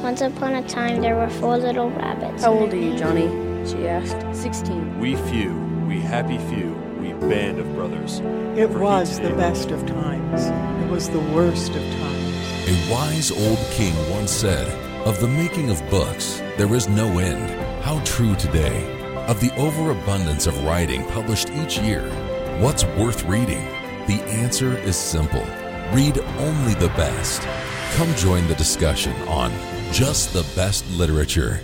Once upon a time, there were 4 little rabbits. How old are you, Johnny? She asked. 16. We few, we happy few, we band of brothers. It was the best of times. It was the worst of times. A wise old king once said, "Of the making of books, there is no end." How true today. Of the overabundance of writing published each year, what's worth reading? The answer is simple. Read only the best. Come join the discussion on Just the Best Literature.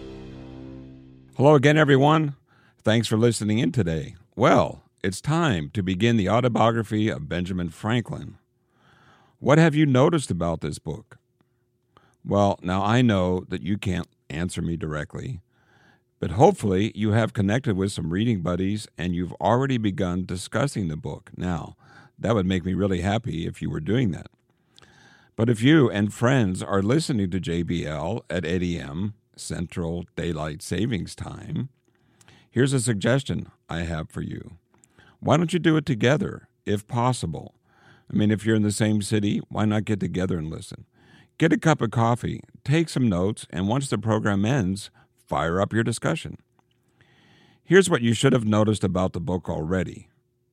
Hello again, everyone. Thanks for listening in today. Well, it's time to begin the autobiography of Benjamin Franklin. What have you noticed about this book? Well, now I know that you can't answer me directly, but hopefully you have connected with some reading buddies and you've already begun discussing the book. Now, that would make me really happy if you were doing that. But if you and friends are listening to JBL at 8 a.m. Central Daylight Savings Time, here's a suggestion I have for you. Why don't you do it together, if possible? I mean, if you're in the same city, why not get together and listen? Get a cup of coffee, take some notes, and once the program ends, fire up your discussion. Here's what you should have noticed about the book already.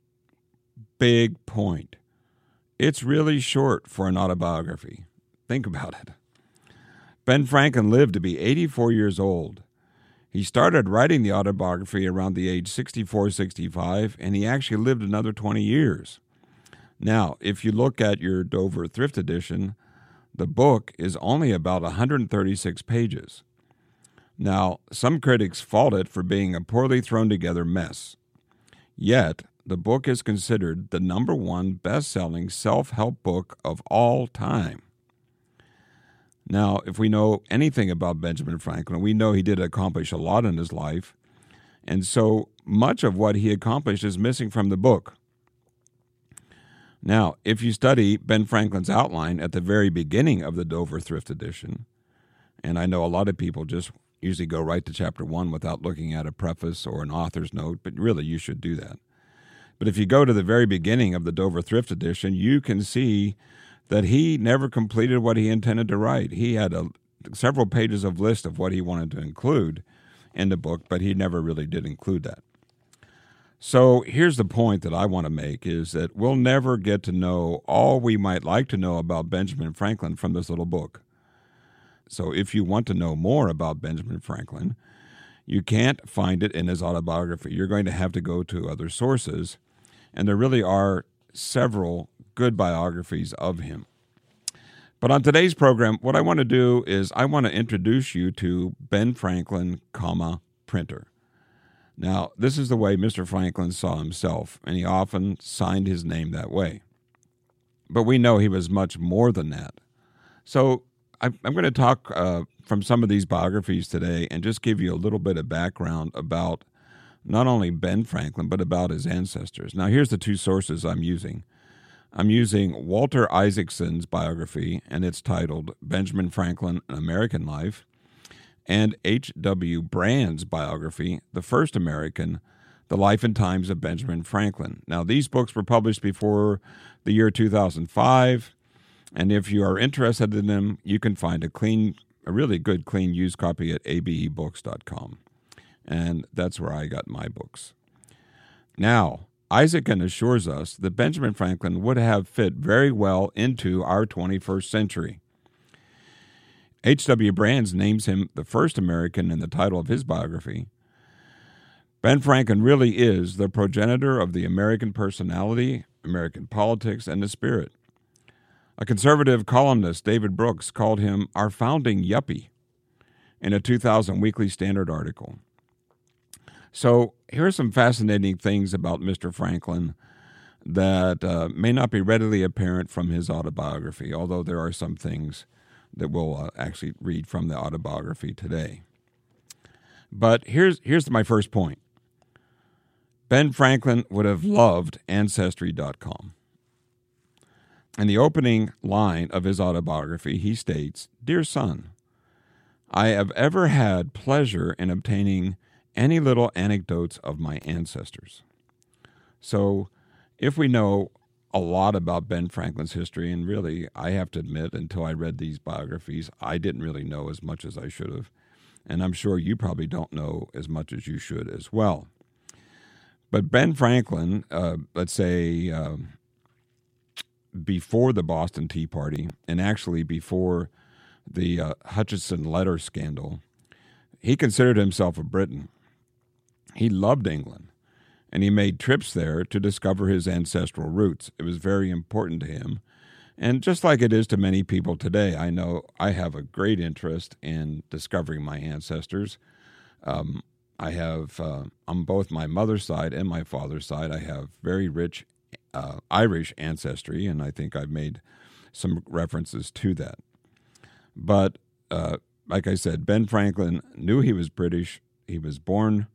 Big point. It's really short for an autobiography. Think about it. Ben Franklin lived to be 84 years old. He started writing the autobiography around the age 64, 65, and he actually lived another 20 years. Now, if you look at your Dover Thrift Edition, the book is only about 136 pages. Now, some critics fault it for being a poorly thrown together mess. Yet, the book is considered the #1 best-selling self-help book of all time. Now, if we know anything about Benjamin Franklin, we know he did accomplish a lot in his life, and so much of what he accomplished is missing from the book. Now, if you study Ben Franklin's outline at the very beginning of the Dover Thrift Edition, and I know a lot of people just usually go right to chapter 1 without looking at a preface or an author's note, but really you should do that. But if you go to the very beginning of the Dover Thrift Edition, you can see that he never completed what he intended to write. He had several pages of list of what he wanted to include in the book, but he never really did include that. So here's the point that I want to make is that we'll never get to know all we might like to know about Benjamin Franklin from this little book. So if you want to know more about Benjamin Franklin, you can't find it in his autobiography. You're going to have to go to other sources, and there really are several good biographies of him. But on today's program, what I want to do is I want to introduce you to Ben Franklin, printer. Now, this is the way Mr. Franklin saw himself, and he often signed his name that way. But we know he was much more than that. So I'm going to talk from some of these biographies today and just give you a little bit of background about not only Ben Franklin, but about his ancestors. Now, here's the two sources I'm using. I'm using Walter Isaacson's biography, and it's titled Benjamin Franklin, An American Life, and H.W. Brand's biography, The First American, The Life and Times of Benjamin Franklin. Now, these books were published before the year 2005, and if you are interested in them, you can find a really good, clean, used copy at abebooks.com. And that's where I got my books. Now, Isaacson assures us that Benjamin Franklin would have fit very well into our 21st century. H.W. Brands names him the first American in the title of his biography. Ben Franklin really is the progenitor of the American personality, American politics, and the spirit. A conservative columnist, David Brooks, called him our founding yuppie in a 2000 Weekly Standard article. So here are some fascinating things about Mr. Franklin that may not be readily apparent from his autobiography, although there are some things that we'll actually read from the autobiography today. But here's my first point. Ben Franklin would have loved Ancestry.com. In the opening line of his autobiography, he states, "Dear son, I have ever had pleasure in obtaining any little anecdotes of my ancestors." So if we know a lot about Ben Franklin's history, and really, I have to admit, until I read these biographies, I didn't really know as much as I should have. And I'm sure you probably don't know as much as you should as well. But Ben Franklin, let's say before the Boston Tea Party, and actually before the Hutchinson letter scandal, he considered himself a Briton. He loved England, and he made trips there to discover his ancestral roots. It was very important to him. And just like it is to many people today, I know I have a great interest in discovering my ancestors. I have, on both my mother's side and my father's side, I have very rich Irish ancestry, and I think I've made some references to that. But like I said, Ben Franklin knew he was British. He was born,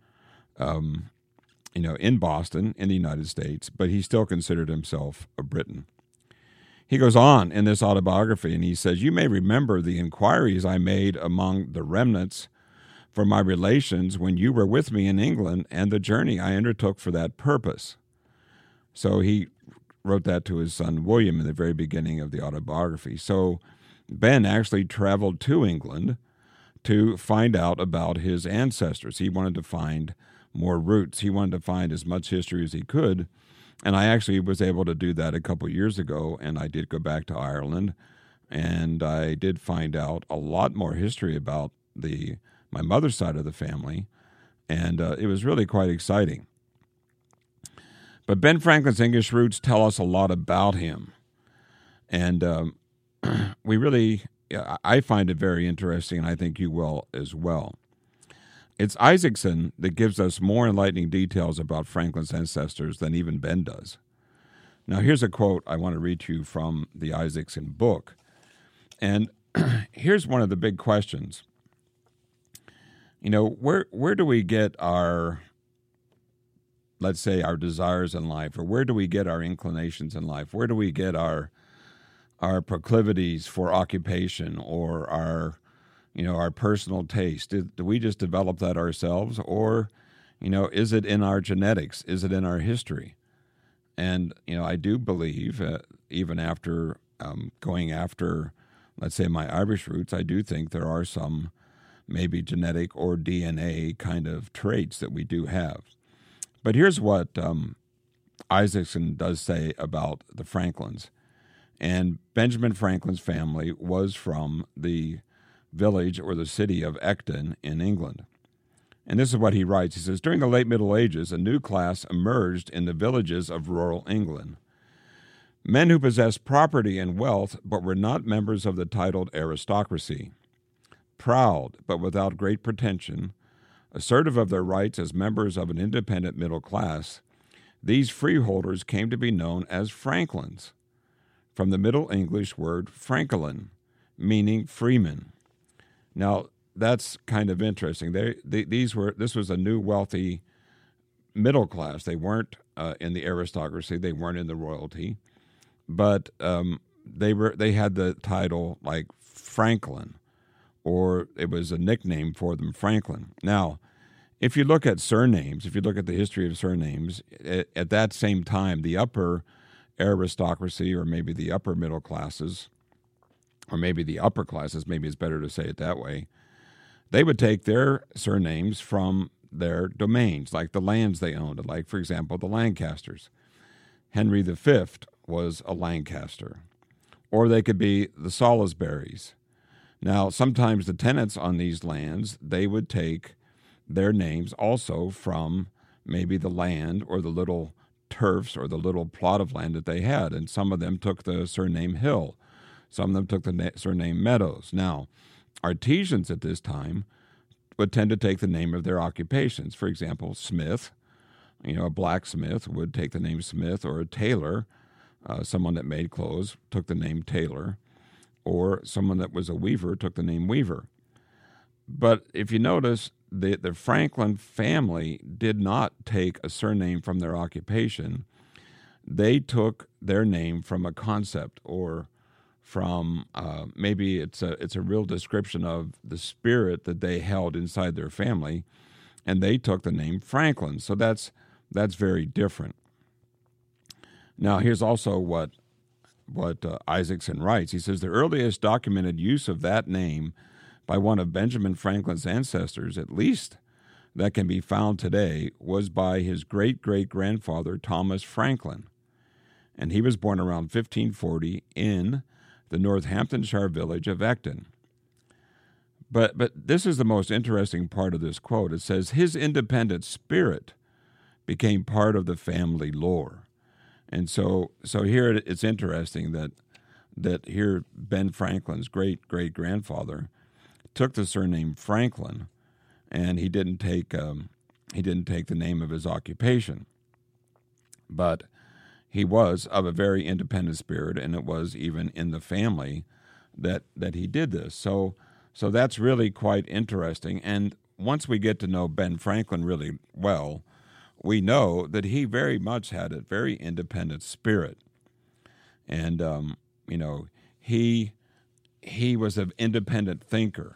in Boston, in the United States, but he still considered himself a Briton. He goes on in this autobiography, and he says, "You may remember the inquiries I made among the remnants for my relations when you were with me in England and the journey I undertook for that purpose." So he wrote that to his son William in the very beginning of the autobiography. So Ben actually traveled to England to find out about his ancestors. He wanted to find more roots. He wanted to find as much history as he could. And I actually was able to do that a couple years ago, and I did go back to Ireland, and I did find out a lot more history about my mother's side of the family, and it was really quite exciting. But Ben Franklin's English roots tell us a lot about him, and I find it very interesting, and I think you will as well. It's Isaacson that gives us more enlightening details about Franklin's ancestors than even Ben does. Now, here's a quote I want to read to you from the Isaacson book. And here's one of the big questions. Where do we get our, let's say, our desires in life, or where do we get our inclinations in life? Where do we get our proclivities for occupation, or our personal taste? Do we just develop that ourselves, or, is it in our genetics? Is it in our history? And, I do believe, even after going after, let's say, my Irish roots, I do think there are some maybe genetic or DNA kind of traits that we do have. But here's what Isaacson does say about the Franklins. And Benjamin Franklin's family was from the village or the city of Ecton in England. And this is what he writes. He says, "During the late Middle Ages, a new class emerged in the villages of rural England. Men who possessed property and wealth but were not members of the titled aristocracy. Proud but without great pretension, assertive of their rights as members of an independent middle class, these freeholders came to be known as Franklins, from the Middle English word franklin, meaning freeman." Now, that's kind of interesting. This was a new wealthy middle class. They weren't in the aristocracy. They weren't in the royalty, but they had the title like Franklin, or it was a nickname for them, Franklin. Now, if you look at surnames, if you look at the history of surnames, at that same time, the upper aristocracy, or maybe the upper middle classes, or maybe the upper classes, maybe it's better to say it that way, they would take their surnames from their domains, like the lands they owned. Like, for example, the Lancasters. Henry V was a Lancaster. Or they could be the Salisburys. Now, sometimes the tenants on these lands, they would take their names also from maybe the land or the little turfs or the little plot of land that they had. And some of them took the surname Hill. Some of them took the surname Meadows. Now, artisans at this time would tend to take the name of their occupations. For example, Smith, a blacksmith would take the name Smith, or a tailor, someone that made clothes, took the name Taylor, or someone that was a weaver took the name Weaver. But if you notice, the Franklin family did not take a surname from their occupation. They took their name from a concept, or from maybe it's a real description of the spirit that they held inside their family, and they took the name Franklin. So that's very different. Now, here's also what Isaacson writes. He says, the earliest documented use of that name by one of Benjamin Franklin's ancestors, at least that can be found today, was by his great-great-grandfather, Thomas Franklin. And he was born around 1540 in the Northamptonshire village of Ecton. But this is the most interesting part of this quote. It says, his independent spirit became part of the family lore. And so here it's interesting that here Ben Franklin's great-great-grandfather took the surname Franklin, and he didn't take the name of his occupation. But he was of a very independent spirit, and it was even in the family that he did this. So that's really quite interesting. And once we get to know Ben Franklin really well, we know that he very much had a very independent spirit. And, he was an independent thinker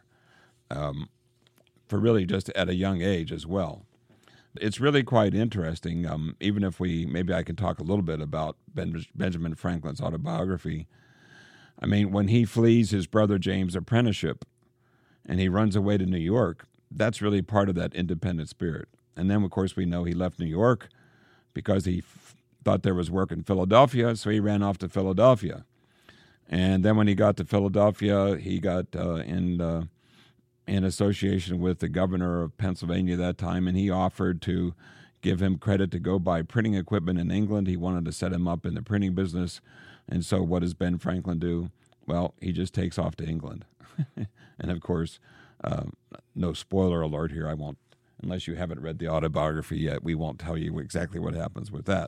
for really just at a young age as well. It's really quite interesting, even if maybe I can talk a little bit about Benjamin Franklin's autobiography. I mean, when he flees his brother James' apprenticeship and he runs away to New York, that's really part of that independent spirit. And then, of course, we know he left New York because he thought there was work in Philadelphia, so he ran off to Philadelphia. And then when he got to Philadelphia, he got in association with the governor of Pennsylvania that time, and he offered to give him credit to go buy printing equipment in England. He wanted to set him up in the printing business. And so what does Ben Franklin do? Well, he just takes off to England. And, of course, no spoiler alert here. I won't, unless you haven't read the autobiography yet, we won't tell you exactly what happens with that.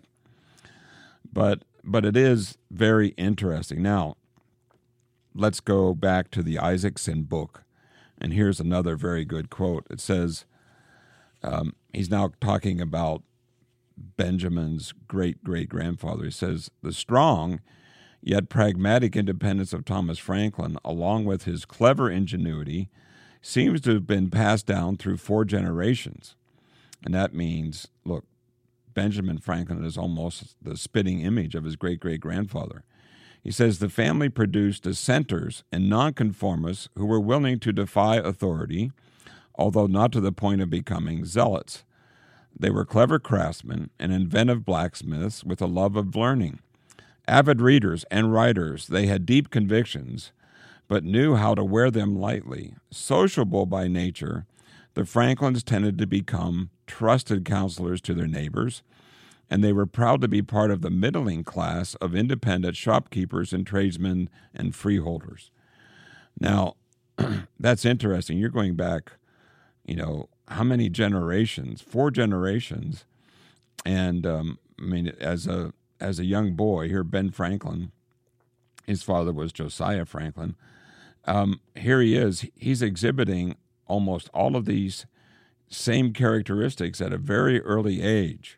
But it is very interesting. Now, let's go back to the Isaacson book. And here's another very good quote. It says, he's now talking about Benjamin's great-great-grandfather. He says, the strong yet pragmatic independence of Thomas Franklin, along with his clever ingenuity, seems to have been passed down through 4 generations. And that means, look, Benjamin Franklin is almost the spitting image of his great-great-grandfather. He says the family produced dissenters and nonconformists who were willing to defy authority, although not to the point of becoming zealots. They were clever craftsmen and inventive blacksmiths with a love of learning. Avid readers and writers, they had deep convictions, but knew how to wear them lightly. Sociable by nature, the Franklins tended to become trusted counselors to their neighbors, and they were proud to be part of the middling class of independent shopkeepers and tradesmen and freeholders. Now, that's interesting. You're going back, how many generations? 4 generations. And, as a young boy, here Ben Franklin, his father was Josiah Franklin, here he is. He's exhibiting almost all of these same characteristics at a very early age.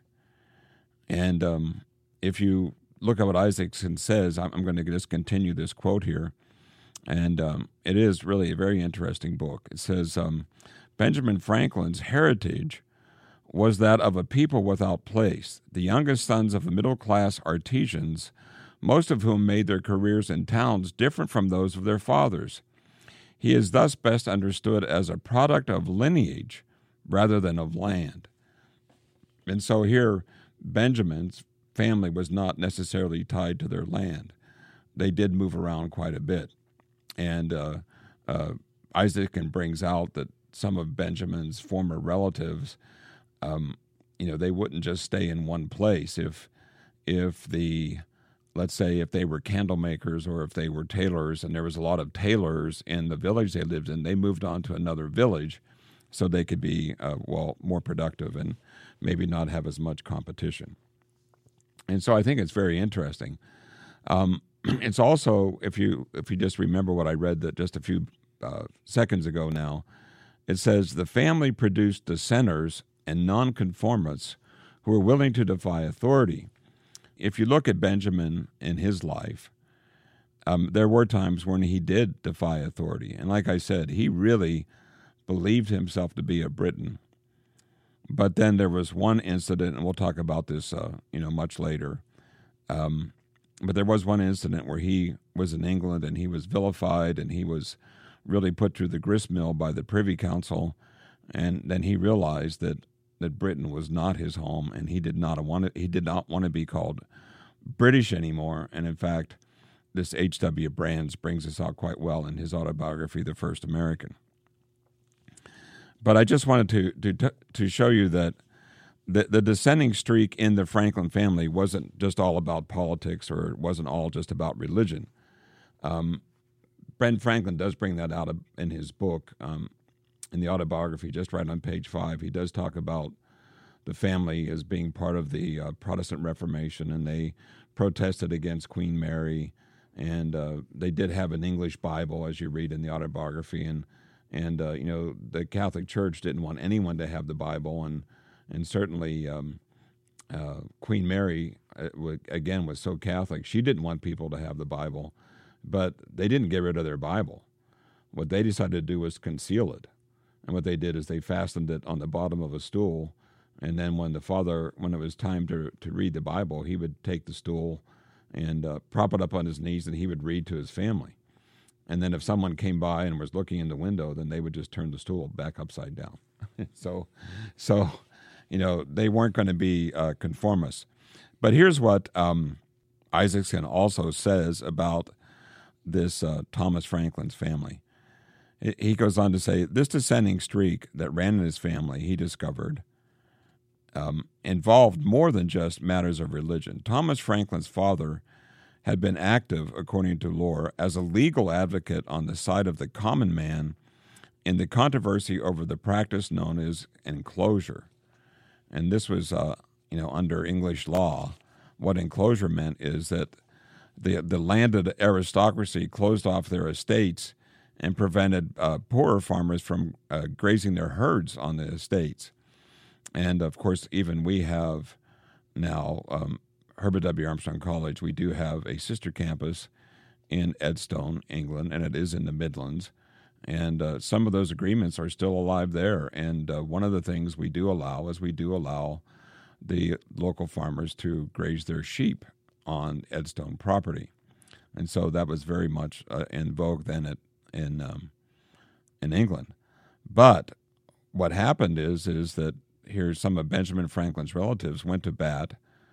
And if you look at what Isaacson says, I'm going to just continue this quote here, and it is really a very interesting book. It says, Benjamin Franklin's heritage was that of a people without place, the youngest sons of the middle-class artisans, most of whom made their careers in towns different from those of their fathers. He is thus best understood as a product of lineage rather than of land. And so here, Benjamin's family was not necessarily tied to their land. They did move around quite a bit. And Isaacson brings out that some of Benjamin's former relatives, they wouldn't just stay in one place. Let's say if they were candle makers or if they were tailors, and there was a lot of tailors in the village they lived in, they moved on to another village so they could be, more productive and maybe not have as much competition. And so I think it's very interesting. It's also, if you just remember what I read that just a few seconds ago now, it says the family produced dissenters and nonconformists who were willing to defy authority. If you look at Benjamin in his life, there were times when he did defy authority. And like I said, he really believed himself to be a Briton. But then there was one incident, and we'll talk about this, much later, But there was one incident where he was in England and he was vilified and he was really put through the grist mill by the Privy Council. And then he realized that Britain was not his home, and he did not want to be called British anymore. And in fact, this H.W. Brands brings this out quite well in his autobiography, The First American. But I just wanted to show you that the descending streak in the Franklin family wasn't just all about politics, or it wasn't all just about religion. Ben Franklin does bring that out in his book, in the autobiography, just right on page 5. He does talk about the family as being part of the Protestant Reformation, and they protested against Queen Mary, and they did have an English Bible, as you read in the autobiography, and the Catholic Church didn't want anyone to have the Bible, and certainly Queen Mary, again, was so Catholic, she didn't want people to have the Bible, but they didn't get rid of their Bible. What they decided to do was conceal it. And what they did is they fastened it on the bottom of a stool, and then when it was time to read the Bible, he would take the stool and prop it up on his knees, and he would read to his family. And then if someone came by and was looking in the window, then they would just turn the stool back upside down. So they weren't going to be conformists. But here's what Isaacson also says about this Thomas Franklin's family. He goes on to say, this descending streak that ran in his family, he discovered, involved more than just matters of religion. Thomas Franklin's father had been active, according to lore, as a legal advocate on the side of the common man in the controversy over the practice known as enclosure. And this was, under English law. What enclosure meant is that the landed aristocracy closed off their estates and prevented poorer farmers from grazing their herds on the estates. And, of course, even we have now, Herbert W. Armstrong College, we do have a sister campus in Edstone, England, and it is in the Midlands. And some of those agreements are still alive there. And one of the things we do allow is we do allow the local farmers to graze their sheep on Edstone property. And so that was very much in vogue then in England. But what happened is that here some of Benjamin Franklin's relatives went to bat,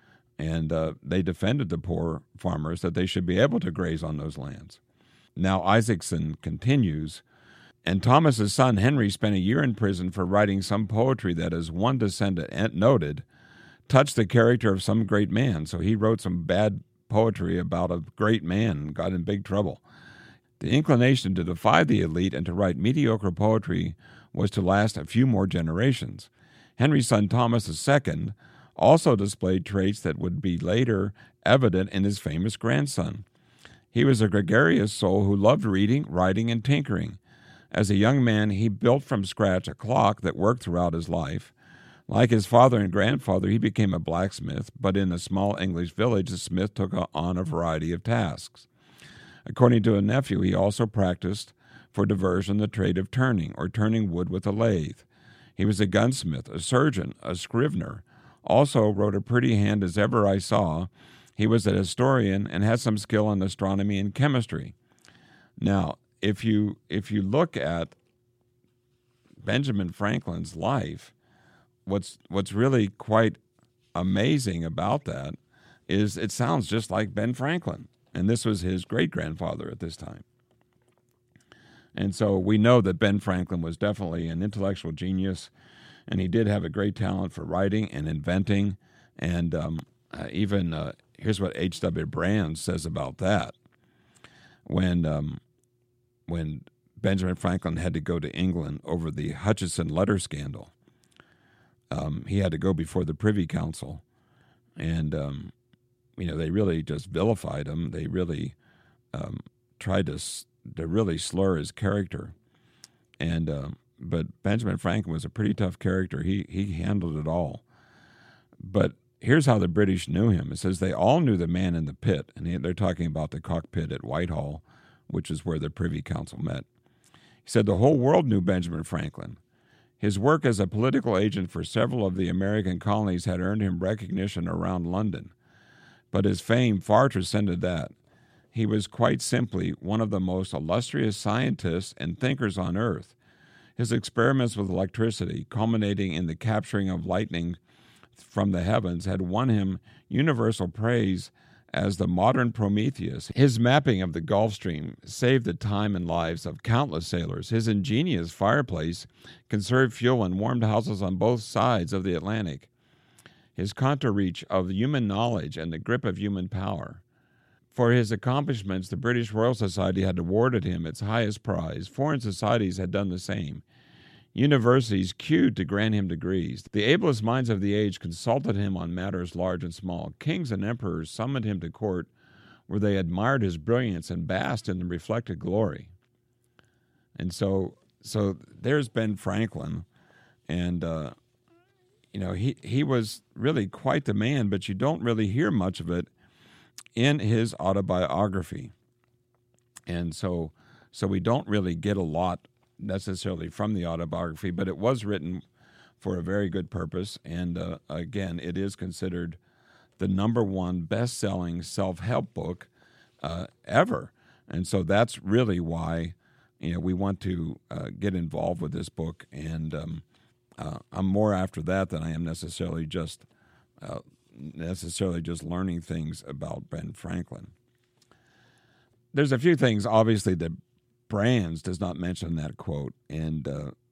and they defended the poor farmers that they should be able to graze on those lands. Now Isaacson continues, and Thomas's son Henry spent a year in prison for writing some poetry that, as one descendant noted, touched the character of some great man. So he wrote some bad poetry about a great man and got in big trouble. The inclination to defy the elite and to write mediocre poetry was to last a few more generations. Henry's son Thomas II also displayed traits that would be later evident in his famous grandson. He was a gregarious soul who loved reading, writing, and tinkering. As a young man, he built from scratch a clock that worked throughout his life. Like his father and grandfather, he became a blacksmith, but in a small English village, the smith took on a variety of tasks. According to a nephew, he also practiced for diversion the trade of turning, or turning wood with a lathe. He was a gunsmith, a surgeon, a scrivener, also wrote a pretty hand as ever I saw. He was a historian and had some skill in astronomy and chemistry. Now, if you look at Benjamin Franklin's life, what's really quite amazing about that is it sounds just like Ben Franklin. And this was his great-grandfather at this time. And so we know that Ben Franklin was definitely an intellectual genius, and he did have a great talent for writing and inventing. And here's what H.W. Brands says about that. When Benjamin Franklin had to go to England over the Hutchinson letter scandal, he had to go before the Privy Council, and they really just vilified him. They really tried to really slur his character, but Benjamin Franklin was a pretty tough character. He handled it all. But here's how the British knew him. It says they all knew the man in the pit, and they're talking about the cockpit at Whitehall, which is where the Privy Council met. He said the whole world knew Benjamin Franklin. His work as a political agent for several of the American colonies had earned him recognition around London. but his fame far transcended that. He was quite simply one of the most illustrious scientists and thinkers on earth. His experiments with electricity, culminating in the capturing of lightning from the heavens, had won him universal praise as the modern Prometheus. His mapping of the Gulf Stream saved the time and lives of countless sailors. His ingenious fireplace conserved fuel and warmed houses on both sides of the Atlantic. His counterreach of human knowledge and the grip of human power. For his accomplishments, the British Royal Society had awarded him its highest prize. Foreign societies had done the same. Universities queued to grant him degrees. The ablest minds of the age consulted him on matters large and small. Kings and emperors summoned him to court, where they admired his brilliance and basked in the reflected glory. And so there's Ben Franklin, and he was really quite the man, but you don't really hear much of it in his autobiography. And so we don't really get a lot necessarily from the autobiography, but it was written for a very good purpose. And again, it is considered the #1 best-selling self-help book ever. And so that's really why we want to get involved with this book. And I'm more after that than I am necessarily just learning things about Ben Franklin. There's a few things, obviously, that Brands does not mention that quote, and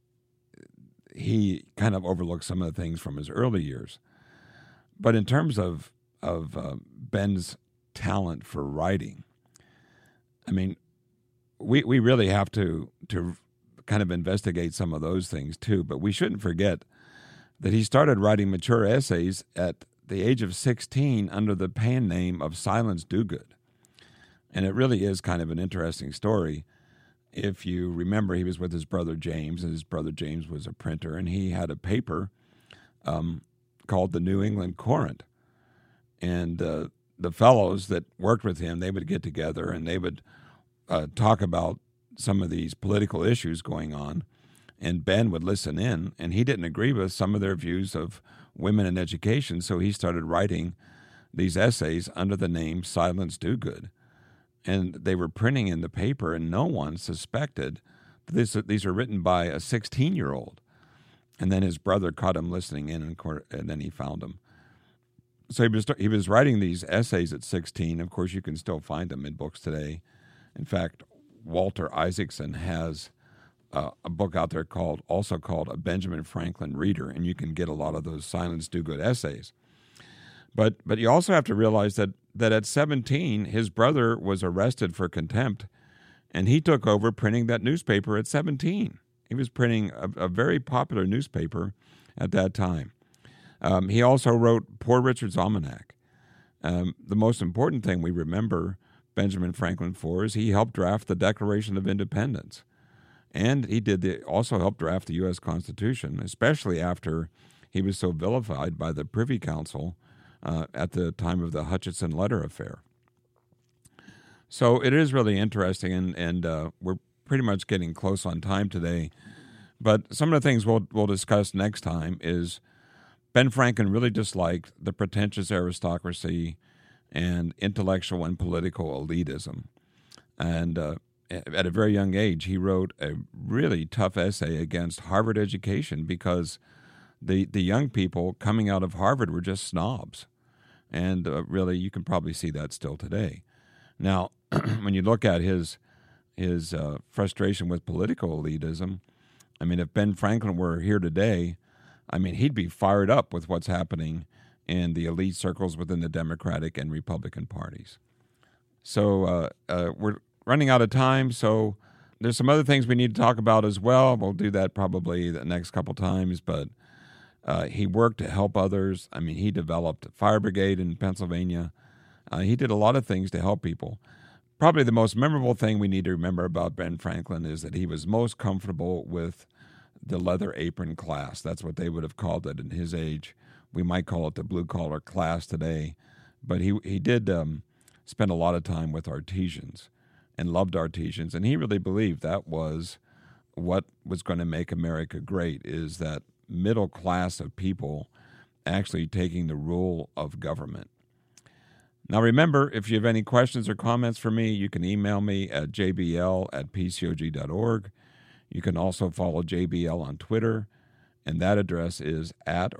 he kind of overlooks some of the things from his early years. But in terms of Ben's talent for writing, I mean, we really have to kind of investigate some of those things too. But we shouldn't forget that he started writing mature essays at the age of 16 under the pen name of Silence Dogood. And it really is kind of an interesting story. If you remember, he was with his brother James, and his brother James was a printer, and he had a paper called the New England Courant. And the fellows that worked with him, they would get together and they would talk about some of these political issues going on. And Ben would listen in, and he didn't agree with some of their views of women and education, so he started writing these essays under the name Silence Dogood. And they were printing in the paper, and no one suspected that these are written by a 16-year-old. And then his brother caught him listening in, and then he found him. So he was writing these essays at 16. Of course, you can still find them in books today. In fact, Walter Isaacson has a book out there called A Benjamin Franklin Reader, and you can get a lot of those Silence Dogood essays. But you also have to realize that at 17, his brother was arrested for contempt, and he took over printing that newspaper at 17. He was printing a very popular newspaper at that time. He also wrote Poor Richard's Almanac. The most important thing we remember Benjamin Franklin for is he helped draft the Declaration of Independence. And he also helped draft the U.S. Constitution, especially after he was so vilified by the Privy Council at the time of the Hutchinson Letter affair. So it is really interesting, and we're pretty much getting close on time today. But some of the things we'll discuss next time is Ben Franklin really disliked the pretentious aristocracy and intellectual and political elitism. And at a very young age, he wrote a really tough essay against Harvard education because the young people coming out of Harvard were just snobs. And really, you can probably see that still today. Now, when you look at his frustration with political elitism, I mean, if Ben Franklin were here today, I mean, he'd be fired up with what's happening in the elite circles within the Democratic and Republican parties. So we're running out of time, so there's some other things we need to talk about as well. We'll do that probably the next couple times, but he worked to help others. I mean, he developed a fire brigade in Pennsylvania. He did a lot of things to help people. Probably the most memorable thing we need to remember about Ben Franklin is that he was most comfortable with the leather apron class. That's what they would have called it in his age. We might call it the blue-collar class today. But he did spend a lot of time with artisans and loved artisans. And he really believed that was what was going to make America great, is that middle class of people actually taking the rule of government. Now remember, if you have any questions or comments for me, you can email me at jbl@pcog.org. You can also follow JBL on Twitter, and that address is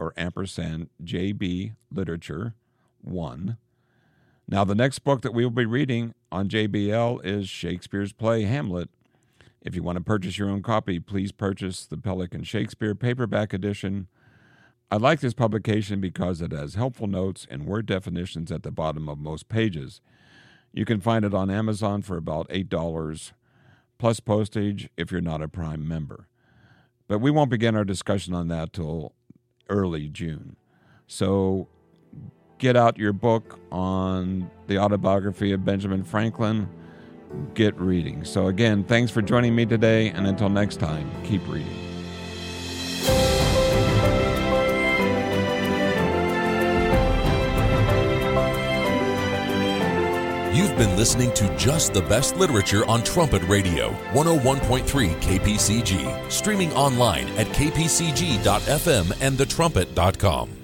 @JBLiterature1. Now the next book that we will be reading on JBL is Shakespeare's play Hamlet. If you want to purchase your own copy, please purchase the Pelican Shakespeare paperback edition. I like this publication because it has helpful notes and word definitions at the bottom of most pages. You can find it on Amazon for about $8 plus postage if you're not a Prime member. But we won't begin our discussion on that till early June. So get out your book on the autobiography of Benjamin Franklin. Get reading. So again, thanks for joining me today, and until next time, keep reading. You've been listening to Just the Best Literature on Trumpet Radio, 101.3 KPCG, streaming online at kpcg.fm and thetrumpet.com.